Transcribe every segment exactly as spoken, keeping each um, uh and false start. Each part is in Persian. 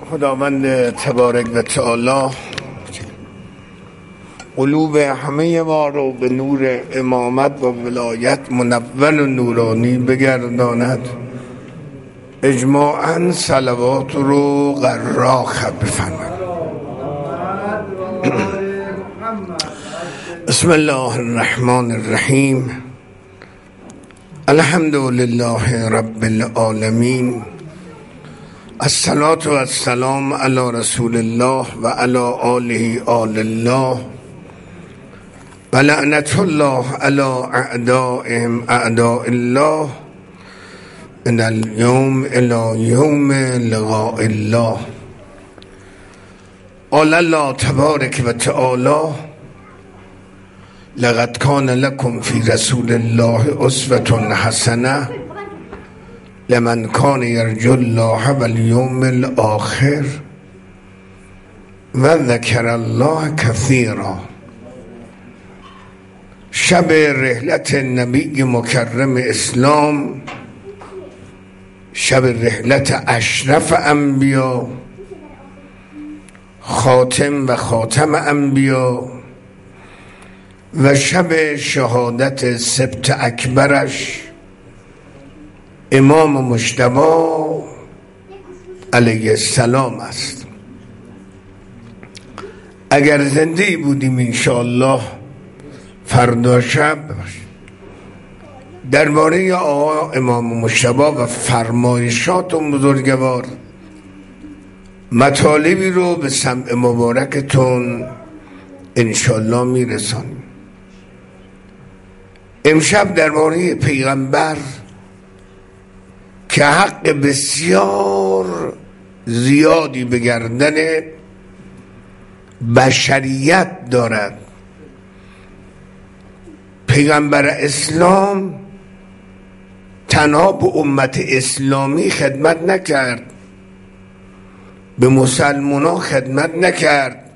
خداوند تبارک و تعالی قلوب همه ما رو به نور امامت و ولایت منور و نورانی بگرداند. اجماعاً صلوات رو غراق بفرماید. بسم الله الرحمن الرحیم. الحمد لله رب العالمین. الصلاة و السلام علی رسول الله و علی آله آل الله و لعنت الله علی اعدائهم اعداء الله من اليوم الى یوم لقاء الله. قال الله تبارک و تعالی لقد کان لکم فی رسول الله اسوة حسنة لمن کان یرجو الله والیوم الاخر و ذکر الله کثیرا. شب رحلت نبی مکرم اسلام، شب رحلت اشرف انبیا، خاتم و خاتم انبیا و شب شهادت سبت اکبرش امام مجتبی علیه السلام است. اگر زنده بودیم انشاءالله فردا شب درباره آقا امام مجتبی و فرمایشات و بزرگوار مطالبی رو به سمع مبارکتون انشاءالله میرسانیم. امشب درباره پیغمبر که حق بسیار زیادی به گردن بشریت دارد. پیغمبر اسلام تنها به امت اسلامی خدمت نکرد، به مسلمانان خدمت نکرد.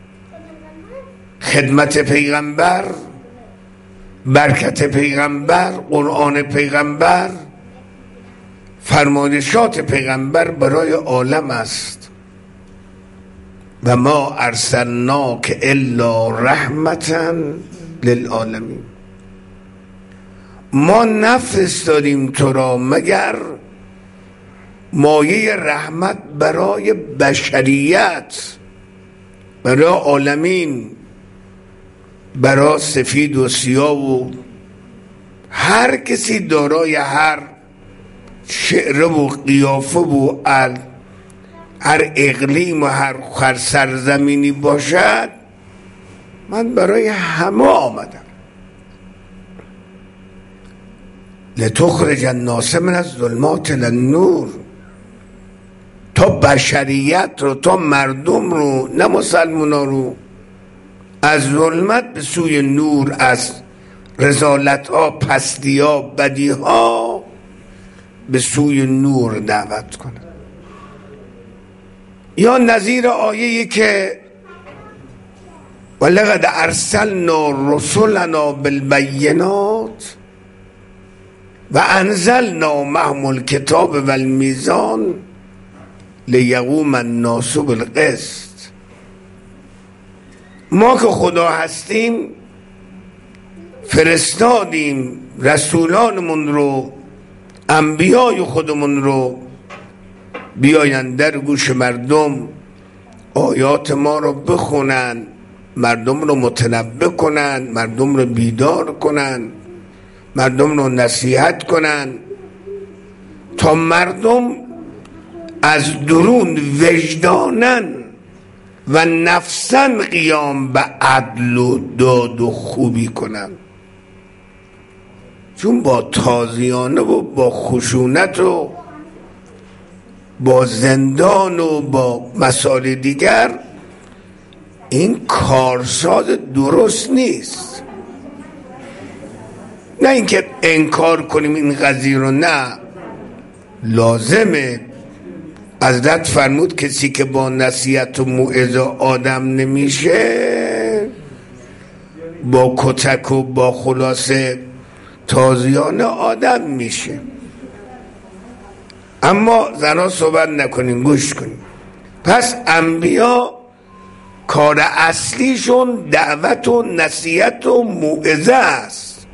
خدمت پیغمبر، برکت پیغمبر، قرآن پیغمبر، فرمایشات پیغمبر برای عالم است. و ما ارسلناک الا رحمتا للعالمین. ما نفرستادیم تو را مگر مایه رحمت برای بشریت، برای عالمین، برای سفید و سیاه و هر کسی دارای هر شعر و قیافه و هر اقلیم و هر سرزمینی باشد. من برای همه آمدم. لتخرج الناس من الظلمات الی النور. تا بشریت رو، تا مردم رو، نه مسلمانا رو، از ظلمت به سوی نور، از رذالت ها، پستی ها، بدی ها به سوی نور دعوت کنه. یا نظیر آیه‌ای که ولقد ارسلنا رسلنا بالبینات و انزلنا معهم الکتاب والمیزان لیقوم الناس بالقسط. ما که خدا هستیم فرستادیم رسولانمون رو، انبیای خودمون رو، بیاین در گوش مردم آیات ما رو بخونن، مردم رو متنبه کنن، مردم رو بیدار کنن، مردم رو نصیحت کنن، تا مردم از درون وجدانن و نفسن قیام به عدل و داد و خوبی کنن. چون با تازیانه و با خشونت و با زندان و با مسائل دیگر این کارساز درست نیست. نه اینکه انکار کنیم این قضیه رو، نه، لازمه. حضرت فرمود کسی که با نصیحت و موعظه آدم نمیشه، با کتک و با خلاصه تازیانه آدم میشه. اما زنها صحبت نکنین، گوش کنین. پس انبیا کار اصلیشون دعوت و نصیحت و موعظه است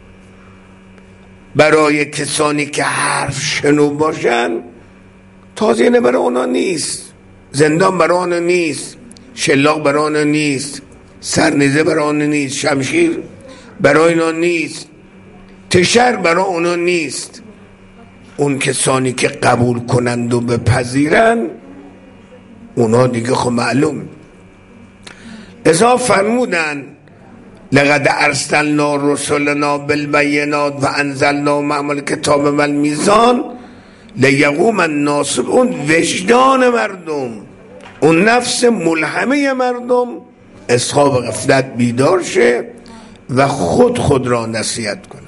برای کسانی که حرف شنو باشن. تازیانه برای اونا نیست، زندان برای اونا نیست، شلاق برای اونا نیست، سرنیزه برای اونا نیست، شمشیر برای اونا نیست، تشر برای اونا نیست. اون کسانی که قبول کنند و بپذیرن اونا دیگه خب معلوم. ازا فرمودن لقد ارسلنا رسلنا بالبینات و انزلنا معهم الکتاب و المیزان لیقوم الناس، اون وجدان مردم، اون نفس ملهمه مردم از خواب غفلت بیدار شه و خود خود را نصیحت کنه.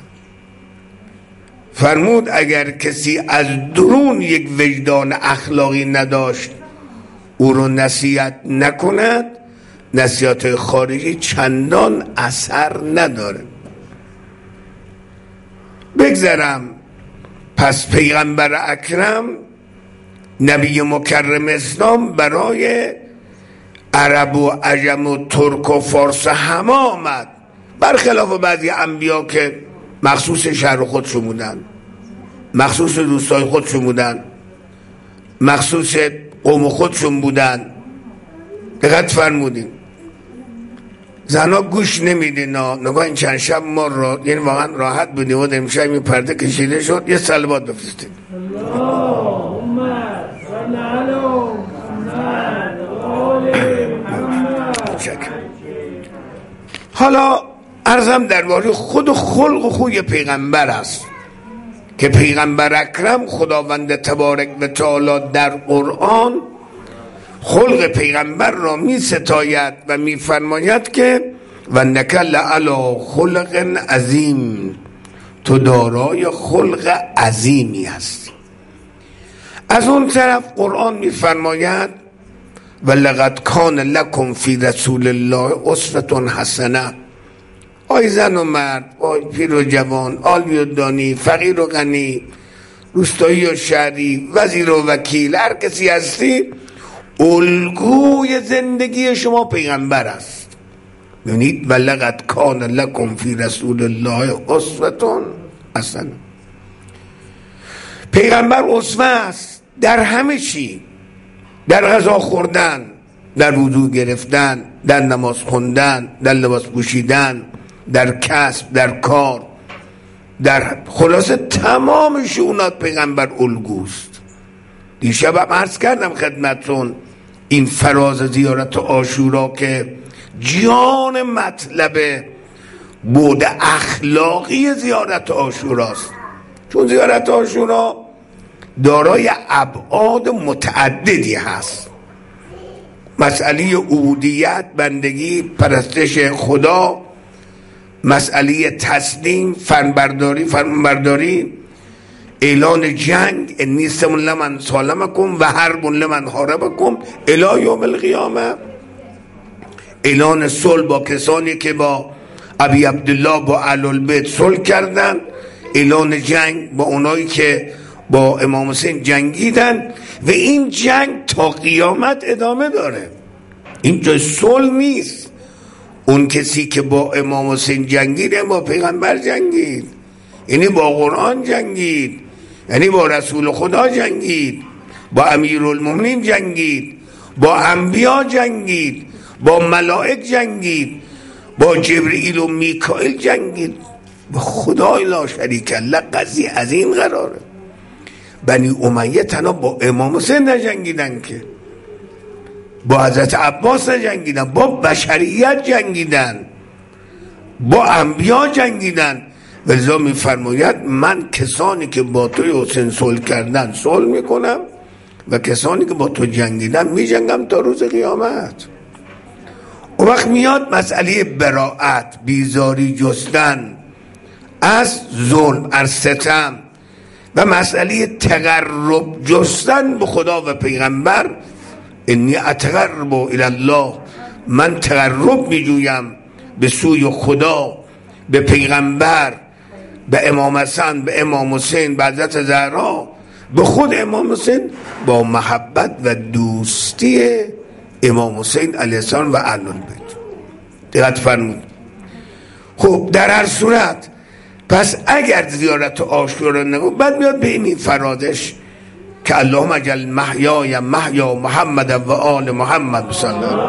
فرمود اگر کسی از درون یک وجدان اخلاقی نداشت او رو نصیحت نکند، نصیحت خارجی چندان اثر نداره. بگذرم. پس پیغمبر اکرم نبی مکرم اسلام برای عرب و عجم و ترک و فارس همه آمد، برخلاف بعضی انبیا که مخصوص شهر خودشون بودن، مخصوص دوستای خودشون بودن، مخصوص قوم خودشون بودن. دقت فرمودین زنا گوش نمیدین. نگاه این چند شب ما را یعنی واقعا راحت بودیم و امشب این پرده کشیده شد. یه صلوات بفرستید. اللهم صل علی محمد. حالا عرضم درباره خود خلق و خوی پیغمبر است که پیغمبر اکرم خداوند تبارک و تعالی در قرآن خلق پیغمبر را می ستاید و می فرماید که و نکل علی خلق عظیم، تو دارای خلق عظیمی هستی. از اون طرف قرآن می فرماید و لقد کان لکم فی رسول الله اسوة حسنه. آی زن و مرد، آی پیر و جوان، عالم و دانی، فقیر و غنی، روستایی و شهری، وزیر و وکیل، هر کسی هستی، الگوی زندگی شما پیغمبر است. ببینید و لقد کان لکم فی رسول الله اسوة حسنه. پیغمبر اسوه است در همه چی، در غذا خوردن، در وضو گرفتن، در نماز خوندن، در لباس پوشیدن، در کسب، در کار، در خلاصه تمام شؤونات پیغمبر الگوست. دیشب هم عرض کردم خدمتون این فراز زیارت عاشورا که جان مطلب بود اخلاقی زیارت عاشوراست، چون زیارت عاشورا دارای ابعاد متعددی هست. مسئله عبودیت، بندگی، پرستش خدا، مسئله تسلیم، فرمانبرداری، فرمانبرداری، اعلان جنگ، انی سم لمن سالمکم و حرب لمن حاربکم الی یوم القیامه، اعلان صلح با کسانی که با ابی عبدالله با اهل البیت صلح کردن، اعلان جنگ با اونایی که با امام حسین جنگیدن و این جنگ تا قیامت ادامه داره. این جای صلح نیست. اون کسی که با امام حسین جنگید با پیغمبر جنگید، یعنی با قرآن جنگید، یعنی با رسول خدا جنگید، با امیرالمومنین جنگید، با انبیا جنگید، با ملائک جنگید، با جبرئیل و میکائیل جنگید، با خدای لا شریک له. قضیه از این قراره. بنی امیه تنها با امام حسین نجنگیدن که، با حضرت عباس نجنگیدن، با بشریت جنگیدن، با انبیا جنگیدن. ولذا میفرماید من کسانی که با توی حسین صلح کردن صلح میکنم و کسانی که با تو جنگیدن میجنگم تا روز قیامت. اون وقت میاد مسئله براءت، بیزاری جستن از ظلم، از ستم و مسئله تقرب جستن به خدا و پیغمبر. انی اتقرب الی الله، من تقرب میجویم به سوی خدا، به پیغمبر، به امام حسن، به امام حسین، به حضرت زهرا، به خود امام حسین با محبت و دوستی امام حسین علیه السلام و اهل بیت. دقت فرمود. خب در هر صورت پس اگر زیارت عاشورا نگو، بعد میاد به این فرادش که اللهم اجعل محیای محیا محمد و آل محمد صلی الله علیه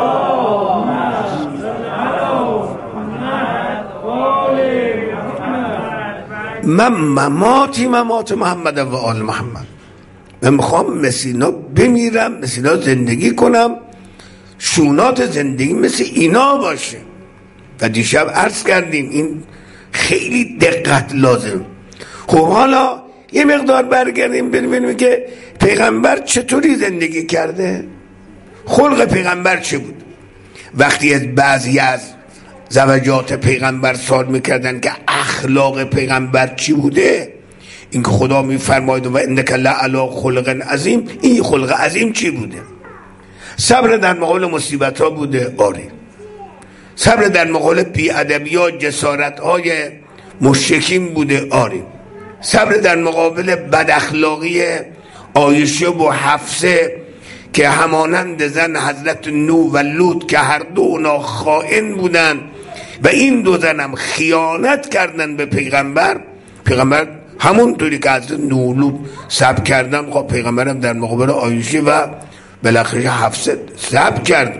من مماتی ممات محمد و آل محمد. من میخوام مثل اینا بمیرم، مثل اینا زندگی کنم، شونات زندگی مثل اینا باشه. و دیشب عرض کردیم این خیلی دقت لازم. خب حالا یه مقدار برگردیم ببینیم که پیغمبر چطوری زندگی کرده، خلق پیغمبر چه بود. وقتی از بعضی از زوجات پیغمبر سوال میکردن که اخلاق پیغمبر چی بوده، این که خدا میفرماید و انک لعلی خلق عظیم، این خلق عظیم چی بوده؟ صبر در مقابل مصیبت ها بوده؟ آره. صبر در مقابل بی‌ادبیات جسارت های مشرکین بوده؟ آره. صبر در مقابل بد اخلاقی عایشه و حفصه که همانند زن حضرت نوح و لوط که هر دو اونا خائن بودن و این دو زن هم خیانت کردن به پیغمبر. پیغمبر همونطوری که حضرت نوح لوط صبر کردن، خب پیغمبر هم در مقابل عایشه و بالاخره حفصه صبر کرد.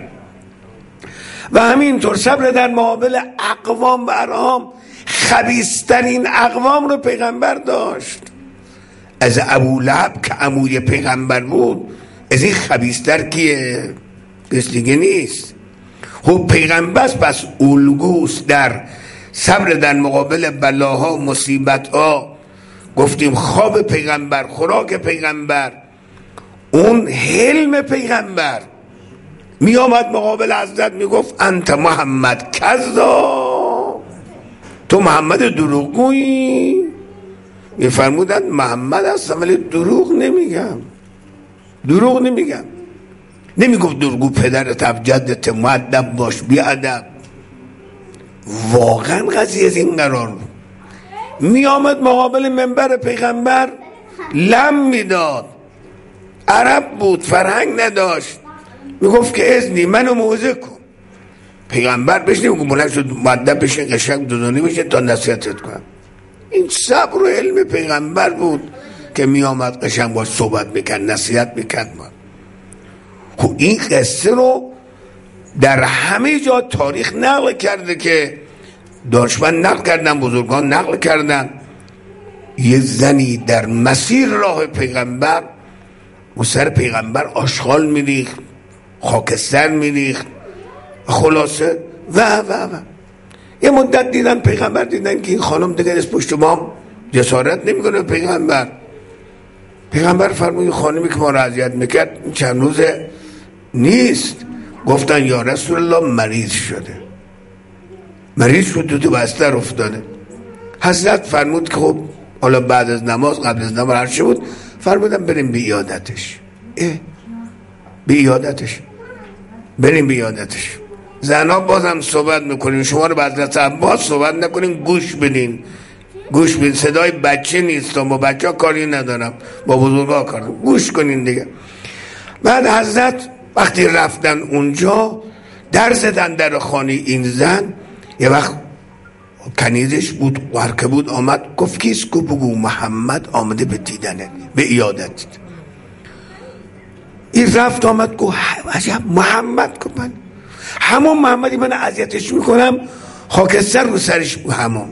و همینطور صبر در مقابل اقوام و ارهام، خبیث‌ترین اقوام رو پیغمبر داشت. از ابو لهب که عموی پیغمبر بود، از این خبیث‌تر کیه؟ کس دیگه نیست. خب پیغمبر پس الگوست در صبر در مقابل بلاها مصیبت‌ها. گفتیم خواب پیغمبر، خوراک پیغمبر، اون حلم پیغمبر. می آمد مقابل حضرت می گفت انت محمد کذاب، تو محمد دروغگویی. می فرمودن محمد هستم ولی دروغ نمیگم، دروغ نمیگم. نمی گفت دروغگو پدرت ابجدت، مؤدب باش، بی ادب. واقعا قضیه از این قرار بود. می آمد مقابل منبر پیغمبر لم میداد، عرب بود، فرهنگ نداشت. میگفت که اذنی منو موعظه کن. پیغمبر بهش نمیگفت بلند شد مؤدب بشه قشنگ دوزانی بشه تا نصیحتت کنم. این صبر و علم پیغمبر بود که میامد قشنگ باش صحبت میکرد، نصیحت میکرد. ما خب این قصه رو در همه جا تاریخ نقل کرده که دانشمند نقل کردن، بزرگان نقل کردن. یه زنی در مسیر راه پیغمبر و سر پیغمبر آشغال میریخت، خاکستر میریخت، خلاصه و و و یه مدت دیدن پیغمبر دیدن که این خانم دیگه از پشت ما جسارت نمیکنه. پیغمبر پیغمبر فرمود خانمی که ما را اذیت میکرد چند روز نیست. گفتن یا رسول الله مریض شده، مریض شد تو بستر افتاده. حضرت فرمود که خب حالا بعد از نماز قبل از نماز هر چه بود فرمودن بریم بی عیادتش. اه بی عیادتش بریم بی عیادتش. زنها بازم صحبت میکنین، شما رو به حضرت عباس صحبت نکنین، گوش بدین، گوش بدین. صدای بچه نیست، با بچه ها کاری ندارم، با بزرگا کار دارم، گوش کنین دیگه. بعد حضرت وقتی رفتن اونجا در زدن در خانه این زن. یه وقت کنیزش بود، قرکه بود، آمد گفت کیست؟ گفت بگو محمد آمده به دیدنه، به عیادت. این رفت آمد گفت عجب محمد. گفت من همون محمدی من اذیتش میکنم، خاکستر رو سرش همون.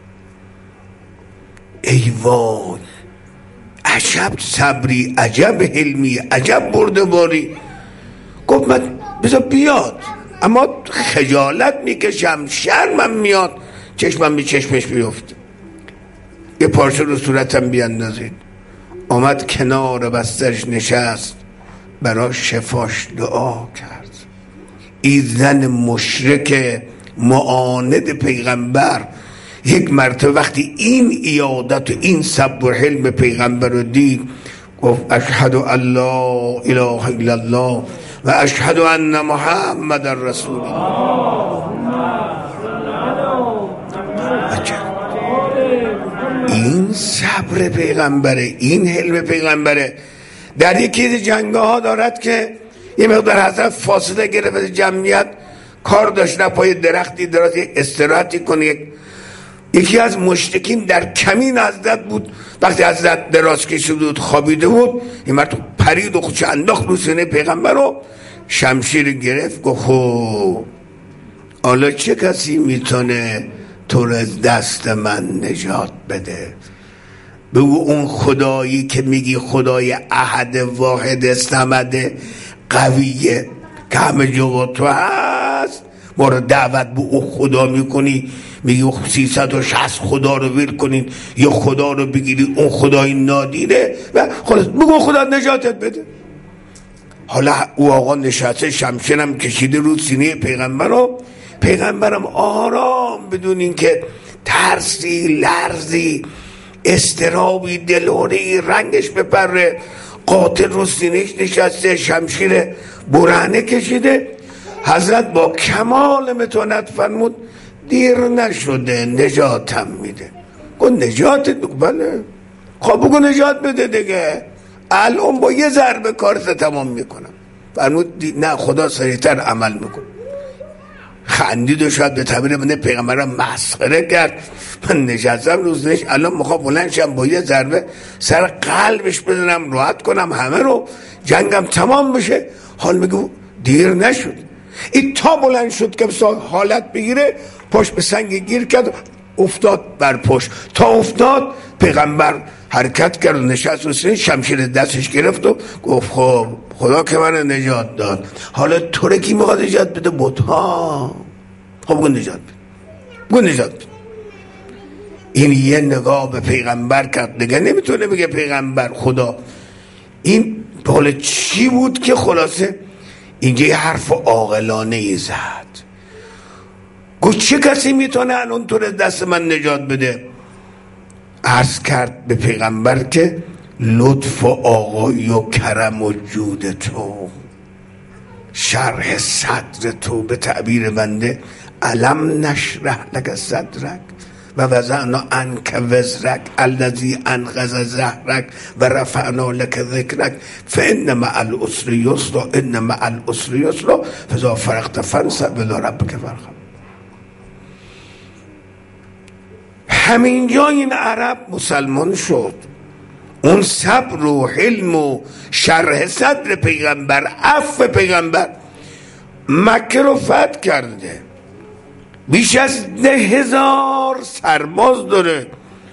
ای وای، عجب صبری، عجب حلمی، عجب بردباری. گفت من بذار بیاد، اما خجالت میکشم، شرمم میاد چشمم به چشمش بیفت. یه پارچه رو صورتم بیاندازید. آمد کنار بسترش نشست، برای شفاش دعا کرد. این زن مشرک معاند پیغمبر یک مرتبه وقتی این عیادت و این صبر و حلم پیغمبر رو دید گفت اشهد ان لا اله الا الله و اشهد ان محمد رسول الله. این صبر پیغمبره، این حلم پیغمبره. در یکی جنگه ها دارد که یه مقدار حضرت فاصله گرفت جمعیت، کار داشت نه پای درختی دراز یک استراحتی کنه. یک یکی از مشرکین در کمین حضرت بود، وقتی حضرت دراز کشیده بود خوابیده بود، این مرد پرید و خودش انداخت رو سینه پیغمبر رو، شمشیر گرفت، گفت خب حالا چه کسی میتونه تو رو از دست من نجات بده؟ بگو اون خدایی که میگی خدای احد واحد صمد قویه که همه جا تو هست، ما رو دعوت به اون خدا میکنی، میگی سیصد و شصت خدا رو ویل کنین یا خدا رو بگیری اون خدای نادیره و خلاص بگو خدا نجاتت بده. حالا او آقا نشسته، شمشیرم کشیده رو سینه پیغمبر رو، پیغمبرم آرام بدون این که ترسی، لرزی، استرابی، دلهوری رنگش بپره، قاتل رو سینهش نشسته، شمشیر برهنه کشیده. حضرت با کمال متانت فرمود دیر نشده نجاتم میده. گفت نجاتت؟ بله. خب بگو نجات بده دیگه، الان با یه ضربه کارت تمام میکنم. فرمود نه خدا سریعتر عمل میکنه. خندید و شاید به تعبیر من پیغمبرم مسخره کرد. من نشستم روزنش، الان میخوام بلند شم با یه ضربه سر قلبش بزنم راحت کنم همه رو، جنگم تمام بشه. حال میگو دیر نشد. این تا بلند شد که بسا حالت بگیره، پشت به سنگ گیر کرد، افتاد بر پشت. تا افتاد پیغمبر حرکت کرد و نشست و سینه، شمشیر دستش گرفت و گفت خب خدا که من نجات داد، حالا تو رو کی میخواد نجات بده؟ بت‌ها. خب بگو نجات بده، بگو نجات بده. این یه نگاه به پیغمبر کرد، دیگه نمیتونه بگه پیغمبر خدا. این حالا چی بود که خلاصه اینجا یه حرف عاقلانه ای زد. گفت چه کسی میتونه الان تو رو دست من نجات بده؟ عرض کرد به پیغمبر که لطف و آقایی و کرم و جود تو، شرح صدر تو، به تعبیر بنده علم نشرح لک صدرک و وضعنا عنک وزرک الذی انقض ظهرک و رفعنا لک ذکرک فان مع العسر یسرا ان مع العسر یسرا فاذا فرغت فانصب الی ربک فارغب. همینجا این عرب مسلمان شد. اون صبر و حلم و شرح صدر پیغمبر، عفو پیغمبر، مکه رو فتح کرده، بیش از ده هزار سرباز داره.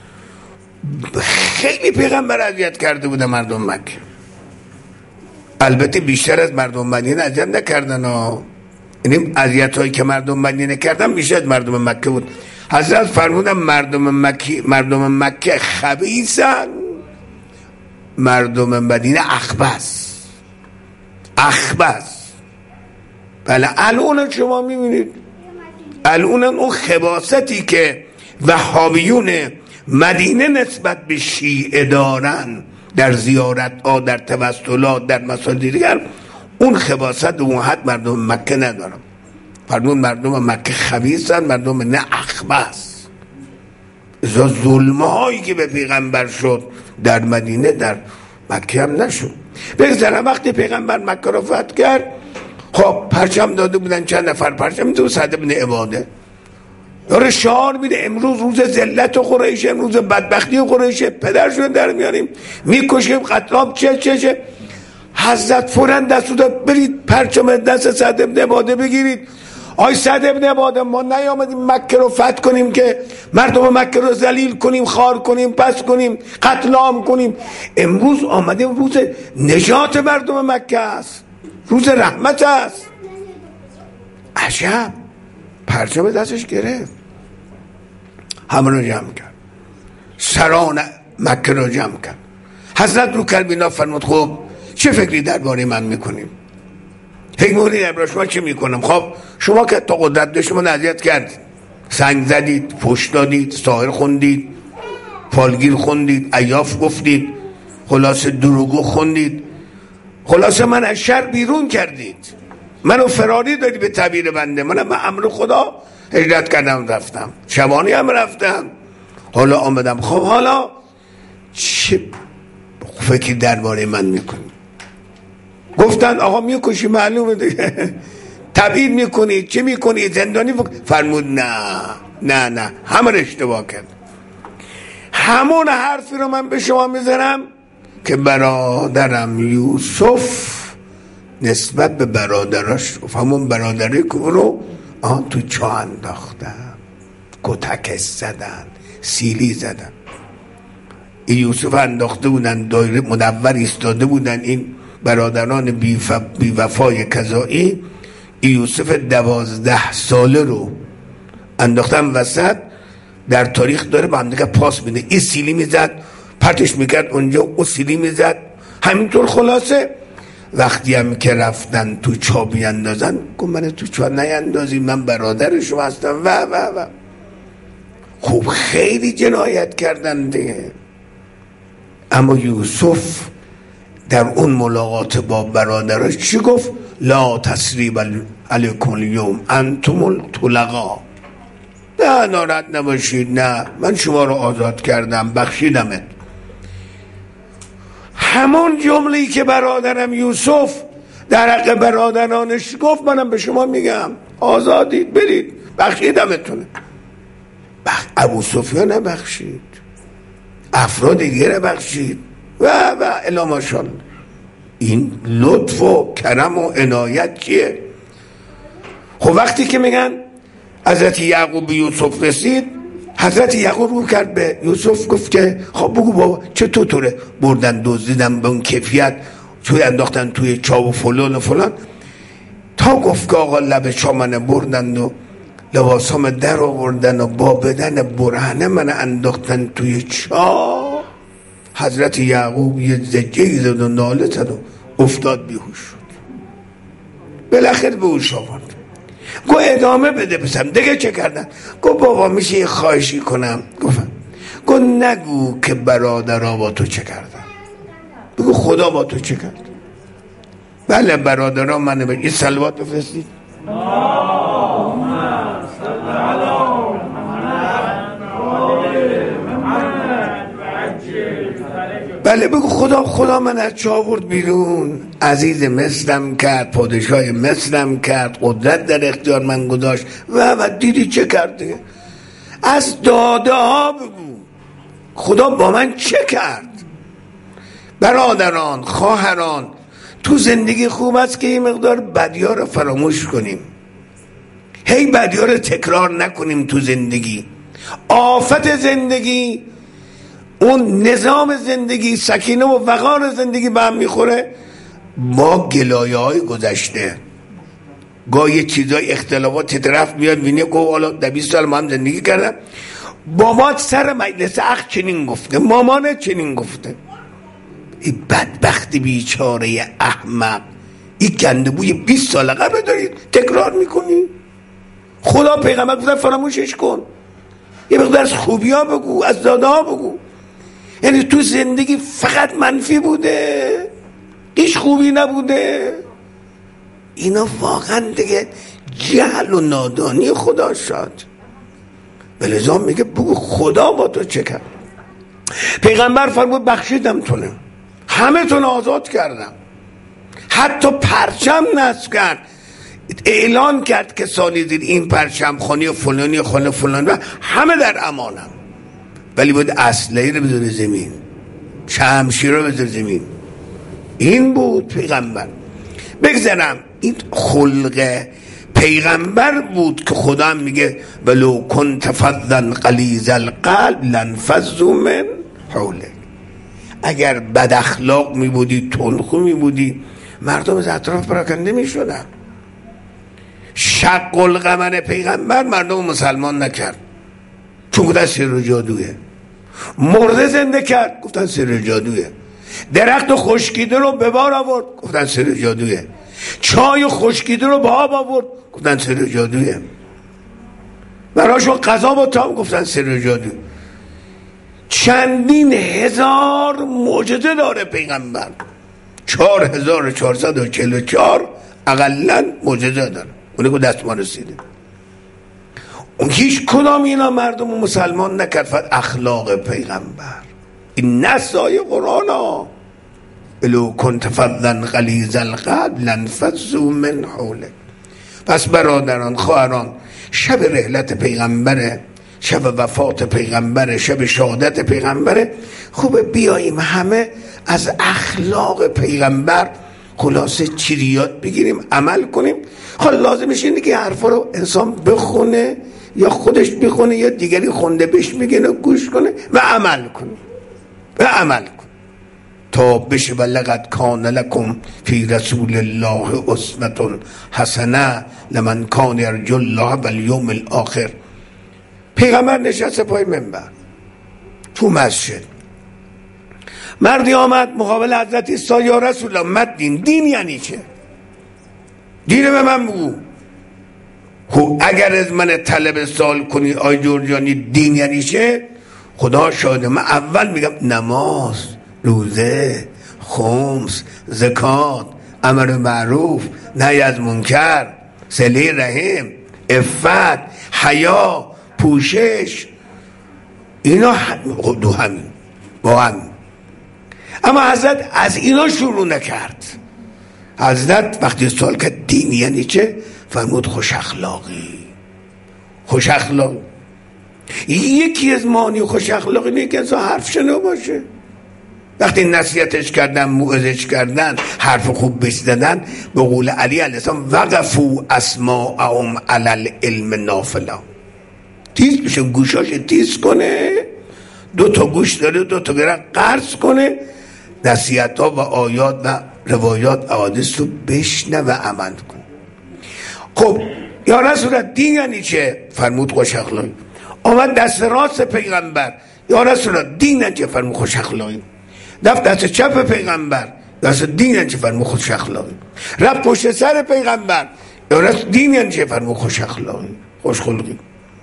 خیلی پیغمبر اذیت کرده بوده مردم مکه. البته بیشتر از مردم مدینه اذیت نکردن ها، یعنی اذیت هایی که مردم مدینه کردن بیشتر از مردم مکه بود. حضرت فرمودن مردم مکه مردم مکه خبیثن، مردم مدینه اخبث. اخبث بله. الان شما میبینید الان اون خباثتی که وهابیون مدینه نسبت به شیعه دارن در زیارت ها، در توسلات، در مسائل دیگر، اون خباثت اون حد مردم مکه ندارن. فرمود مردم مکه خبیثن، مردم نه اخبث. ازا ظلمه هایی که به پیغمبر شد در مدینه در مکه هم نشد. بگذارم وقتی پیغمبر مکه رو فتح کرد، خب پرچم داده بودن، چند نفر پرچم میده و سعد بن عباده داره شعار میده امروز روز ذلت و قریش، امروز بدبختی و قریش، پدرشون در میاریم میکشیم، قتلاب چه چه چه. حضرت فوراً دستور داد برید پرچم دست سعد بن عباده بگیرید. آی سعد بن عباده ما نیامدیم مکه رو فتح کنیم که مردم مکه رو ذلیل کنیم، خار کنیم، پس کنیم، قتل عام کنیم. امروز آمدیم روز نجات مردم مکه است، روز رحمت است. عجب. پرچم دستش گرفت، همه رو جمع کرد، سران مکه رو جمع کرد. حضرت رو کلبینا فرمود خب چه فکری درباره من میکنیم؟ فکر درباره شما چه میکنم؟ خب شما که تا قدرت داشت شما اذیت کردید، سنگ زدید، پشت دادید، ساحر خوندید، فالگیر خوندید، عیاف گفتید، خلاصه دروغو خوندید، خلاصه من از شر بیرون کردید، منو فراری دادی به تعبیر بنده. منم به امر خدا هجرت کردم رفتم، شبانی هم رفتم، حالا آمدم خب حالا چه فکری درباره من میکنی؟ گفتن آقا میکشی معلومه دیگه، تبعید میکنی، چه میکنی، زندانی فک... فرمود نه نه نه همه اشتباه کرد. همون حرفی رو من به شما میزنم که برادرم یوسف نسبت به برادراش همون برادری که رو آن تو چاه انداختن، کتک زدن، سیلی زدن. این یوسف انداخته بودن دایره مدور ایستاده بودن این برادران بی وفای کذایی. این یوسف دوازده ساله رو انداختن وسط، در تاریخ داره با هم دیگه پاس میده، این سیلی میزد پرتش میکرد اونجا، او سیلی میزد، همینطور. خلاصه وقتی هم که رفتن تو چاه بیاندازن گفت من تو چاه نیندازی، من برادرشو هستم و و و خوب خیلی جنایت کردن دیگه. اما یوسف در اون ملاقات با برادرش چی گفت؟ لا تسریب علیکم الیوم انتم الطلقاء، نه ناراحت نباشید، نه من شما رو آزاد کردم، بخشیدمت. همون جمله‌ای که برادرم یوسف در حق برادرانش گفت منم به شما میگم، آزادید، برید، بخشیدمتونه. بخ... ابو سفیان نبخشید، افراد دیگه نبخشید و و الا ماشاءالله. این لطف و کرم و عنایت چیه؟ خب وقتی که میگن حضرت یعقوب به یوسف رسید، حضرت یعقوب رو کرد به یوسف گفت که خب بگو بابا چطور طوره بردن دزدیدن به اون کیفیت، توی انداختن توی چاه و فلان و فلان، تا گفت که آقا لب چامنه بردن و لباسام در آوردن و با بدن برهنه من انداختن توی چاه. حضرت یعقوب یه زجه‌ای زد و ناله زد و افتاد بیهوش شد. بالاخره به هوش آورد. گو ادامه بده بسم دیگه چه کردن؟ گو بابا میشه یه خواهشی کنم؟ گفتم گو نگو که برادرها با تو چه کردن، بگو خدا با تو چه کرد. بله برادرها منو به این صلوات بفرستید. بله بگو خدا خدا من از چاه آورد بیرون، عزیز مصرم کرد، پادشاه مصرم کرد، قدرت در اختیار من گذاشت و و دیدی چه کرده. از داده ها بگو خدا با من چه کرد. برادران، خواهران، تو زندگی خوب است که این مقدار بدی‌ها رو فراموش کنیم، هی بدی‌ها رو تکرار نکنیم تو زندگی. آفت زندگی، اون نظام زندگی، سکینه و وقار زندگی به هم میخوره با گلایه های گذشته. گاه یه چیزای اختلافات طرف میاد وینه گو حالا در بیست سال ما هم زندگی کردم، بابات سر مجلس عقد چنین گفته، مامانه چنین گفته. این بدبخت بیچاره احمق، این گنده بوی بیست سال قبل دارید تکرار میکنی. خدا پیغمبر گفت فراموشش کن، یه مقدار از خوبی ها بگو، از داده ها بگو. یعنی تو زندگی فقط منفی بوده، هیچ خوبی نبوده. اینا واقعا دیگه جهل و نادانی خدا شد. بلذا میگه بگو خدا با تو چه کرد. پیغمبر فرمود بخشیدم تونه، همه تون آزاد کردم، حتی پرچم نصب کرد، اعلان کرد که سالی دید این پرچم خانی و فلانی و خانه فلان و همه در امانم، ولی باید اسلحه رو بذاره زمین، شمشیر رو بذاره زمین. این بود پیغمبر. بگذارم این خلق پیغمبر بود که خدا هم میگه ولو کنت فظا غلیظ القلب لانفضوا من حولک. اگر بد اخلاق می بودی، تندخو می بودی، مردم از اطراف پراکنده می شدن. شق القمر پیغمبر مردم مسلمان نکرد، چون گفتن سر جادوه. مرده زنده کرد، گفتن سر جادوه. درخت خشکیده رو به بار آورد، گفتن سر جادوه. چای خشکیده رو به آب آورد، گفتن سر جادوه. براشون غذا با تام، گفتن سر جادوه. چندین هزار معجزه داره پیغمبر، چهار هزار و چهارصد و چهل و چهار اقلن معجزه داره، اونه که دست ما رسیده. اون هیچ کدام اینا مردم مسلمان نکرد، فقط اخلاق پیغمبر. این نسای قرآن ها الو کنت فظا غلیظ القلب لانفضوا من حولک. پس برادران خواهران، شب رحلت پیغمبره، شب وفات پیغمبره، شب شهادت پیغمبره، خوبه بیاییم همه از اخلاق پیغمبر خلاصه چیزی یاد بگیریم، عمل کنیم. حالا لازمش اینه که حرفا رو انسان بخونه یا خودش بخونه یا دیگری خونده بهش میگه و گوش کنه و عمل کنه و عمل کنه تا بشه و لقد کان لکم فی رسول الله اسوة حسنه لمن کان یرجو الله والیوم الاخر. پیغمبر نشسته پای منبر تو مسجد، مردی آمد مقابل حضرت عیسی، یا رسول الله مد دین. دین یعنی چه؟ دین به من بگو. خب اگر از من طلب سوال کنی آی جورجانی دین یعنی چه؟ خدا شاهده من اول میگم نماز، روزه، خمس، زکات، امر معروف، نهی از منکر، صله رحم، عفت، حیا، پوشش، اینا دو همین با هم. اما حضرت از اینا شروع نکرد. حضرت وقتی سوال کرد دین یعنی چه، فرمود خوش اخلاقی. خوش اخلاقی یکی از معانی خوش اخلاقی اینه که انسان حرف شنو باشه. وقتی نصیحتش کردن، موعظش کردن، حرف خوب بهش زدن، به قول علی علیه السلام وقفوا اسماعهم علی العلم نافلا. تیز بشه، گوشاش تیز کنه، دو تا گوش داره دو تا گره قرض کنه، نصیحت ها و آیات و روایات احادیث رو بشنه و عمل کنه. خب یا رسول الله دین یعنی چه؟ فرمود خوش اخلاقی. آمد دست راست پیغمبر، یا رسول الله دین یعنی چه؟ فرمود خوش اخلاقی. رفت دست چپ پیغمبر، دست دین یعنی چه؟ فرمود خوش اخلاقی. رفت پشت سر پیغمبر، یا رسول دین یعنی چه؟ فرمود خوش اخلاقی، خوش خلقی.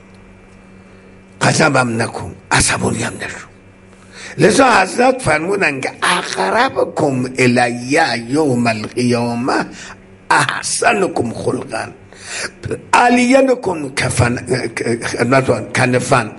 قسمم نکن، عصبانی هم نشو. لذا حضرت فرمودن که اقربکم الی یوم القیامه احسنکم خلقا علینکم کفن کنفن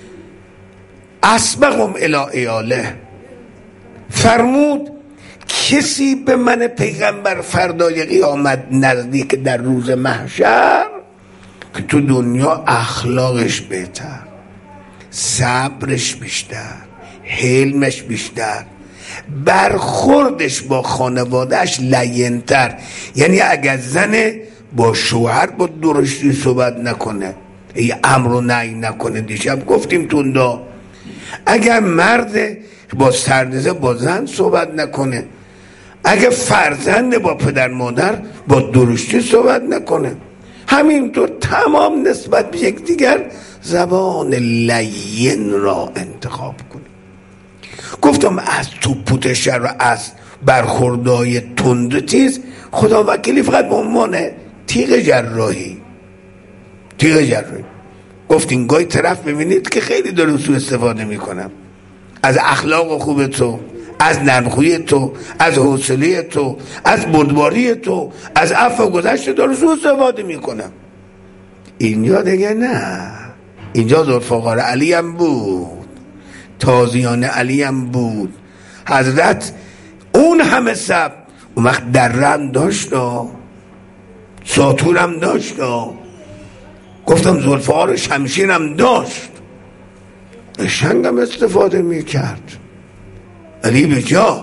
اسبقم الی ایاله. فرمود کسی به من پیغمبر فردای قیامت نزدیک در روز محشر که تو دنیا اخلاقش بهتر، صبرش بیشتر، حلمش بیشتر، برخوردش با خانوادهش لینتر. یعنی اگر زنه با شوهر با درشتی صحبت نکنه، ای امر و نهی نکنه، دیشب گفتیم توندا. اگر مرد با سردزه با زن صحبت نکنه، اگر فرزند با پدر مادر با درشتی صحبت نکنه، همینطور تمام نسبت به یک دیگر زبان لین را انتخاب کنیم. گفتم از تو پوت شر و از برخوردهای تند و تیز خدا وکیلی فقط به عنوان تیغ جراحی. تیغ جراحی گفتیم گاهی طرف ببینید که خیلی داره سوء استفاده میکنم از اخلاق خوب تو، از نرمخویی تو، از حوصله تو، از بردباری تو، از عفو و گذشت داره سوء استفاده میکنم. اینجا دیگه نه، اینجا ذوالفقار علی هم بود، تازیان علی هم بود. حضرت اون همه صبر، اون وقت درم داشت و ساتورم داشت و گفتم ذوالفقار شمشیرم داشت، شنگم استفاده میکرد. علی به جا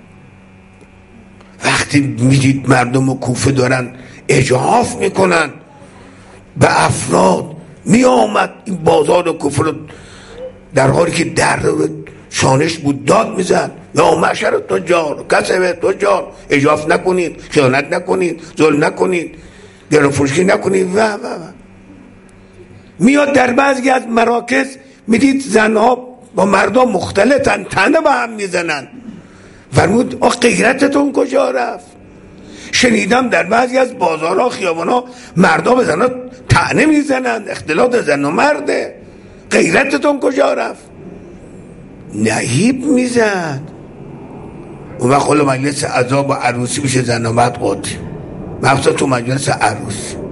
وقتی میدید مردم و کوفه دارن اجحاف میکنن به افراد، می آمد این بازار کوفه رو در حالی که در شانش بود داد میزد یا معشر تجار، کسب تجار، اجحاف نکنید، خیانت نکنید، ظلم نکنید، گرو فروشی نکنید و و و میاد در بعضی از مراکز میدید زنها با مردم مختلطن، تنه با هم میزنن. فرمود آ غیرتتون کجا رفت؟ شنیدم در بعضی از بازارها خیابانها مردا به زنها طعنه میزنن، اختلاط زن و مرده. غیرتتون کجا رفت؟ نهیب میزد. اون وقت خلا مجلس عذاب و عروسی میشه زن و مرد قاطی، مفصل تو مجلس عروسی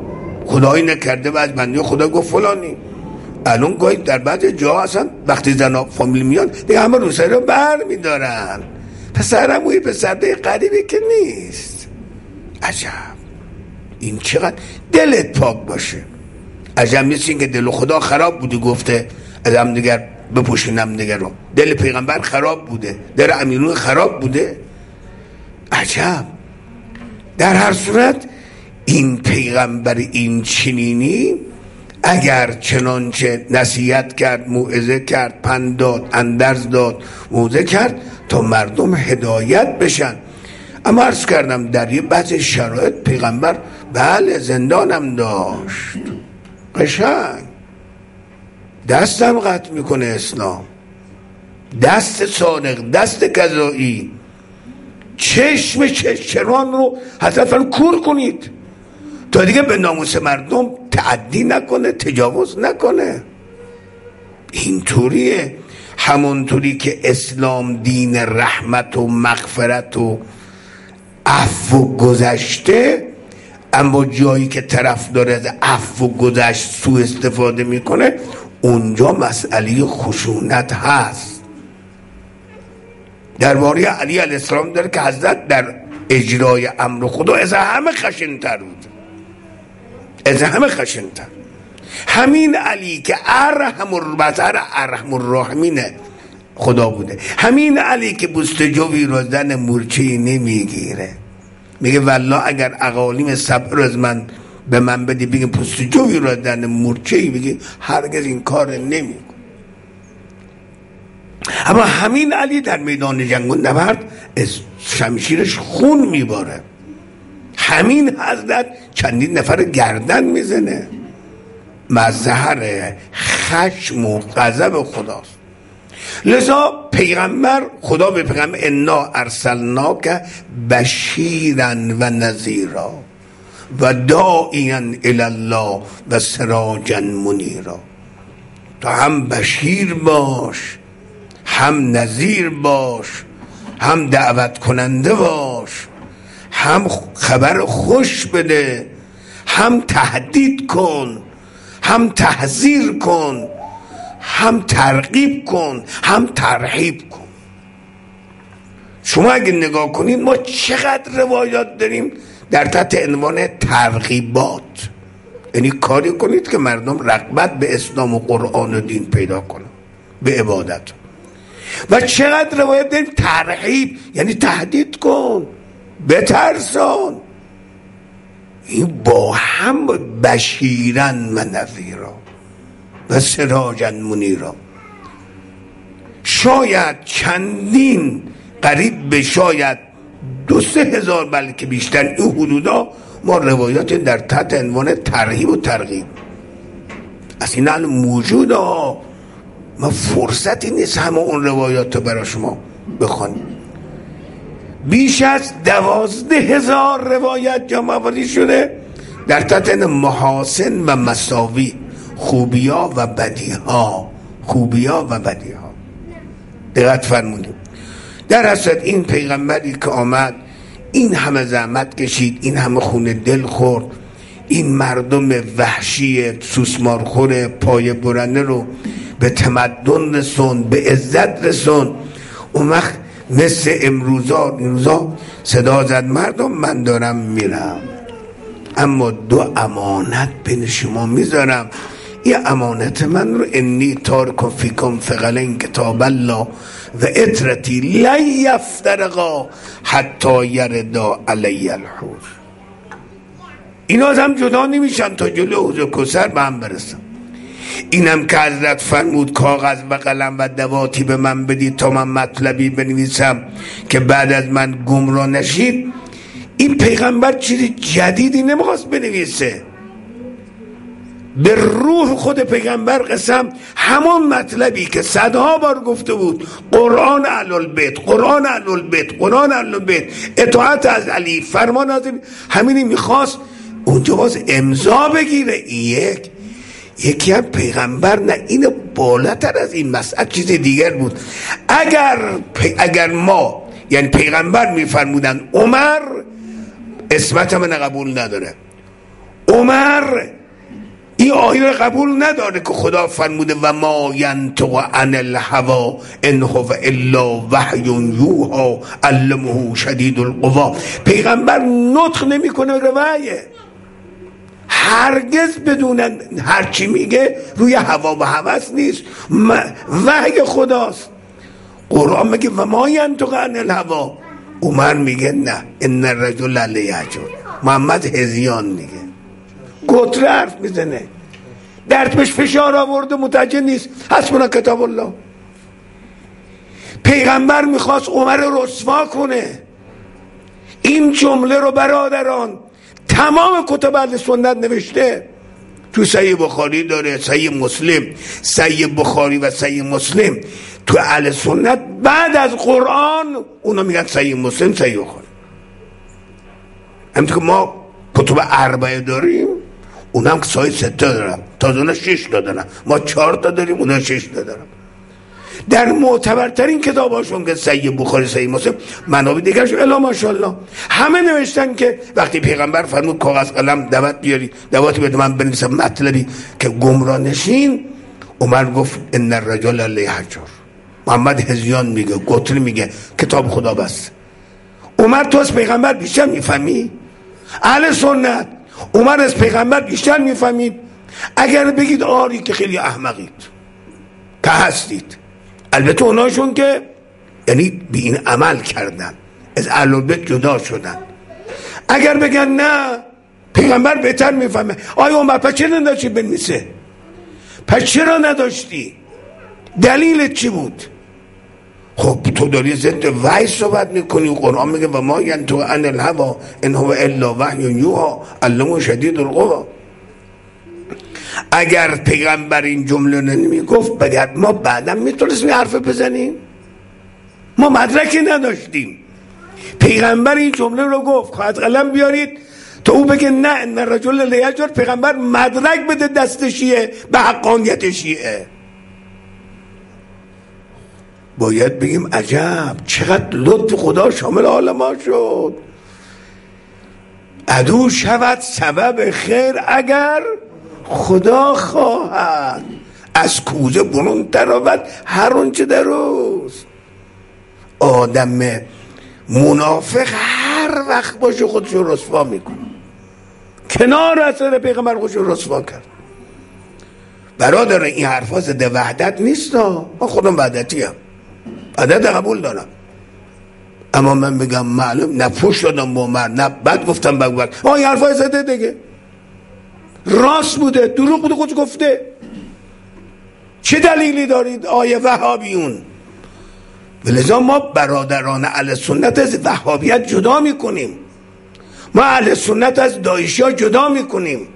خدایی نکرده و از بنده خدا گفت فلانی. الان گاهی در بعض جا اصلا وقتی زنا فامیل میان دیگه همه روسری رو بر میدارن. پسرم اوی پسرده غریبی که نیست. عجب این چقدر دلت پاک باشه. عجب نیست این که دل خدا خراب بوده گفته از هم دیگر بپوشونم دیگر رو. دل پیغمبر خراب بوده، دل امیرون خراب بوده. عجب. در هر صورت این پیغمبر این چنینی اگر چنانچه نصیحت کرد، موعظه کرد، پند داد، اندرز داد، موعظه کرد تا مردم هدایت بشن. اما عرض کردم در یه بعض شرایط پیغمبر بله زندانم داشت، قشنگ دستم قطع میکنه اسلام، دست صادق، دست قضایی، چشم چشچران رو حضرت فرمود کور کنید تا دیگه به ناموس مردم تعدی نکنه، تجاوز نکنه. اینطوریه. همونطوری که اسلام دین رحمت و مغفرت و عفو و گذشته، اما جایی که طرف داره از عفو و گذشت سوء استفاده میکنه اونجا مسئله خشونت هست. درباره علی علیه السلام داره که حضرت در اجرای امر خدا از همه خشن‌تر بود، از همه خشن‌تر. همین علی که ارحم البشر ارحم الراحمین خدا بوده، همین علی که بوستجوی رو زن مورچه‌ای نمیگیره، میگه والله اگر اقالیم سبع رو از من به من بدی بگه پوستجوی رو زن مورچه‌ای بگه هرگز این کار نمیکنه. اما همین علی در میدان جنگ و نبرد از شمشیرش خون میباره. همین حضرت چندین نفر گردن میزنه. مظهر خشم و غضب خداست. لذا پیغمبر، خدا به پیغمبر انا ارسلناک بشیرا و نذیرا و داعیا الی الله و سراجا منیرا. تو هم بشیر باش، هم نذیر باش، هم دعوت کننده باش، هم خبر خوش بده، هم تهدید کن، هم تحذیر کن، هم ترغیب کن، هم ترهیب کن. شما اگه نگاه کنید ما چقدر روایات داریم در تحت عنوان ترغیبات، یعنی کاری کنید که مردم رغبت به اسلام و قرآن و دین پیدا کنن، به عبادت. و چقدر روایت داریم ترهیب، یعنی تهدید کن، بترسان. این با هم بشیرن و نذیرا و سراجا منیرا. شاید چندین قریب به شاید دو سه هزار بلکه بیشتر این حدودا ما روایات در تحت عنوان ترهیب و ترغیب از این الان موجود ها. ما فرصتی نیست همه اون روایات رو برای شما بخونیم. بیش از دوازده هزار روایت جمع آوری شده در تحت محاسن و مساوی، خوبیا و بدیها، خوبیا و بدیها. دقت فرمودیم. در اصل این پیغمبری که آمد این همه زحمت کشید، این همه خون دل خورد، این مردم وحشی سوسمارخور پای برنده رو به تمدن رسون، به عزت رسون. اون وقت مثل امروزا امروزا صدا زد مردم من دارم میرم، اما دو امانت بین شما میذارم. این امانت من رو انی تارک فیکم ثقلین کتاب الله و اطرتی لن یفترقا حتی یردا علی الحوض. اینا از هم جدا نمیشن تا جلو حوض کوثر به هم برسن. اینم که حضرت فرمود کاغذ و قلم و دواتی به من بدید تا من مطلبی بنویسم که بعد از گم گمراه نشید. این پیغمبر چیز جدیدی نمیخواست بنویسه. به روح خود پیغمبر قسم همون مطلبی که صدها بار گفته بود، قرآن اهل البیت، قرآن اهل البیت، قرآن اهل البیت، اطاعت از علی، فرمان از علی، همینی میخواست اونجا باز امضا بگیره. یک یکی هم پیغمبر نه، این بالاتر از این مسئله چیز دیگر بود. اگر اگر ما یعنی پیغمبر میفرمودن عمر اسمت من قبول نداره، عمر این آیه رو قبول نداره که خدا فرموده و ما ینطق عن الهوا ان هو الا وحی یوحی علمه شدید القوا. پیغمبر نطق نمیکنه به وحیه، هرگز بدون هر چی میگه روی هوا و هوس نیست، وحی خداست. قرآن میگه و ما ینطق عن الهوا، عمر میگه نه ان الرجل لیهجر، محمد هذیان میگه، گتره حرف میزنه، درد فشار آورده متوجه نیست. حسبنا کتاب الله. پیغمبر میخواست عمر رو رسوا کنه. این جمله رو برادران تمام کتب اهل سنت نوشته، تو صحیح بخاری داره، صحیح مسلم، صحیح بخاری و صحیح مسلم. تو اهل سنت بعد از قرآن اونا میگن صحیح مسلم، صحیح بخاری. همینطور که ما کتب اربعه داریم، اونا هم که صحیح سته دارم، تا اونا شش تا دارم، ما چهار تا داریم، اونا شش تا دارم. در معتبرترین کتاباشون که صحیح بخاری، صحیح مسلم، منابع دیگرش الا ماشاءالله همه نوشتن که وقتی پیغمبر فرمود کاغذ قلم دعوت بیاری، دعوت بده من بنویسم مطلبی که گمراه نشین، عمر گفت ان الرجل لیهجر. محمد هذیان میگه، گتره میگه، کتاب خدا بس. عمر تو از پیغمبر بیشتر میفهمی؟ اهل سنت عمر از پیغمبر بیشتر میفهمید؟ اگر بگید آری که خیلی احمقید که هستید. البته اوناشون که یعنی به این عمل کردن، از اهل بیت جدا شدن. اگر بگن نه پیغمبر بهتر میفهمه، آیا عمر پس چرا نداشتی بنویسه؟ پس چرا نداشتی؟ دلیلت چی بود؟ خب تو داری ضد وحی صحبت میکنی. قرآن میگه و ما ینطق عن الهوا ان هو الا وحی یوحی علمه شدید القوا. اگر پیغمبر این جمله نمیگفت بگرد ما بعدا میتونستیم حرف بزنیم؟ ما مدرکی نداشتیم. پیغمبر این جمله رو گفت، خواهد قلم بیارید تا او بگه نه ان الرجل لیهجر، پیغمبر مدرک بده دست شیعه به حقانیت شیعه. باید بگیم عجب چقدر لطف خدا شامل حال ما شد. عدو شود سبب خیر اگر خدا خواهد، از کوزه برون درآورد هر آنچه در اوست. آدم منافق هر وقت باشه خودش رو رسوا میکنه. کنار اثر پیغمبر خودش رو رسوا کرد. برادر این حرفا ضد وحدت نیست. ما خودم وحدتی ام، وحدت قبول دارم، اما من بگم معلوم نه پشت دادم با من نه بعد گفتم بگو آه این حرفای زده دیگه راست بوده، دروغ بوده، خودش گفته. چه دلیلی دارید آیه وهابیون؟ ولذا ما برادران اهل سنت از وهابیت جدا میکنیم، ما اهل سنت از داعشی ها جدا میکنیم.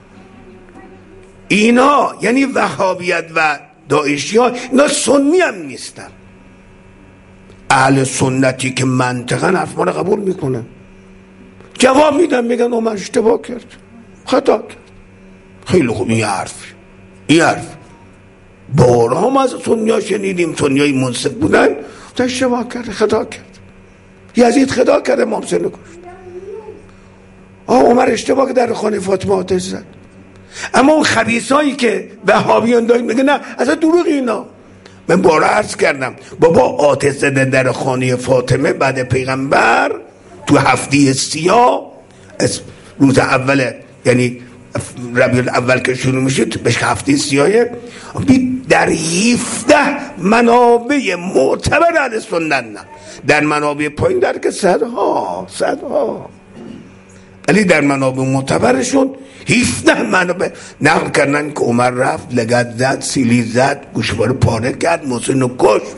اینا یعنی وهابیت و داعشی ها اینا سنی هم نیستن. اهل سنتی که منطقا حرف ما رو قبول میکنن، جواب میدن، میگن عمر اشتباه کرد، خطا کرد. خیلی خوب، این حرف این حرف بارها هم از سنی ها شنیدیم، سنی های منصف بودن، اشتباه کرد، خطا کرد. یزید خطا کرد، امام حسین رو کشت. آه عمر اشتباه که در خانه فاطمه آتش زد. اما اون خبیثایی که وهابیان داریم میگه نه اصلا دروغ اینا. من بارها عرض کردم بابا آتش زده در خانه فاطمه بعد پیغمبر تو هفته سیاه روز اول، یعنی ربیع الاول که شروع میشه بهش هفته سیاهه، در هفده منابع معتبر اهل سنت، نه در منابع پایین در که صدها صدها، ولی در منابع معتبرشون هفده منابع نقل کردن که عمر رفت لگد زد، سیلی زد، گوشواره پاره کرد، محسن رو کشت.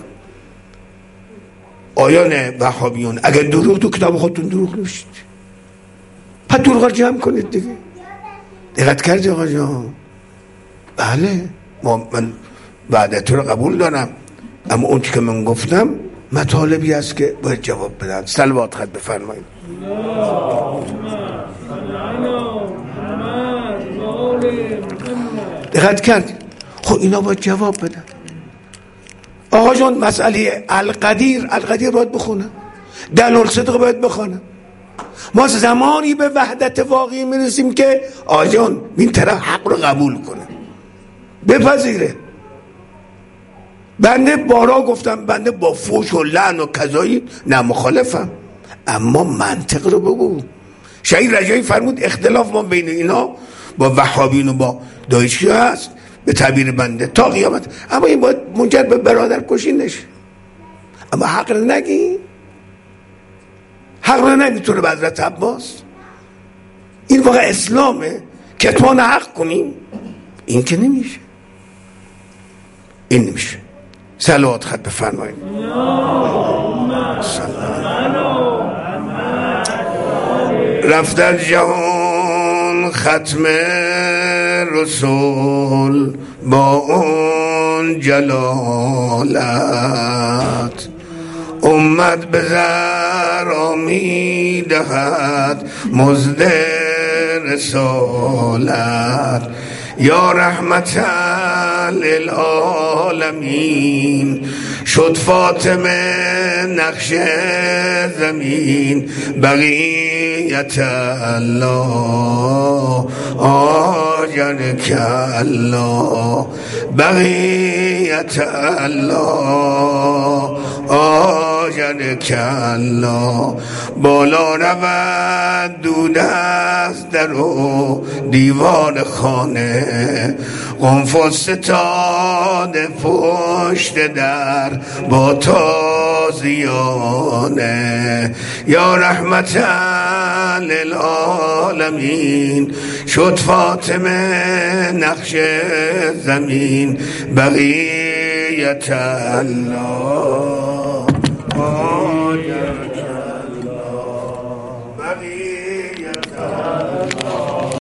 آیان وهابیون اگر دروغ تو کتاب خودتون دروغ نوشید، پس دروغ رو جمع کنید دیگه. دقت کردی آقا جان؟ بله ما من وعدت رو قبول دارم، اما اون که من گفتم مطالبی است که باید جواب بدن. صلوات خط بفرمایید. دقت کردی؟ خب اینا باید جواب بدن. آقا جان مسئله القدیر، القدیر باید بخونن، دلال صدق باید بخونن. ما زمانی به وحدت واقعی میرسیم که آجان این طرف حق رو قبول کنه، بپذیره. بنده بارا گفتم بنده با فوش و لعن و کذایی نه مخالفم، اما منطق رو بگو. شهید رجایی فرمود اختلاف ما بین اینا با وهابیون و با داعشی هست به تعبیر بنده تا قیامت، اما این باید منجر به برادر کشی نشه. اما حق رو نگی، حق رو نگی تو رو به حضرت عباس. این واقع اسلامه کتمان حق کنیم؟ این که نمیشه، این نمیشه. صلوات خط بفرمایید. رفت در جهان ختم رسول با اون جلالت، امت به ذرا می دهد مزد رسالت. یا رحمت للعالمین شد فاطمه نقش زمین. بقیت الله آجرک الله، بقیت الله آجرک الله. بالا رود دود از در و دیوار خانه، قنفذ ستاده پشت در با تازیانه. یا رحمت للعالمین شد فاطمه نقش زمین. بقیت الله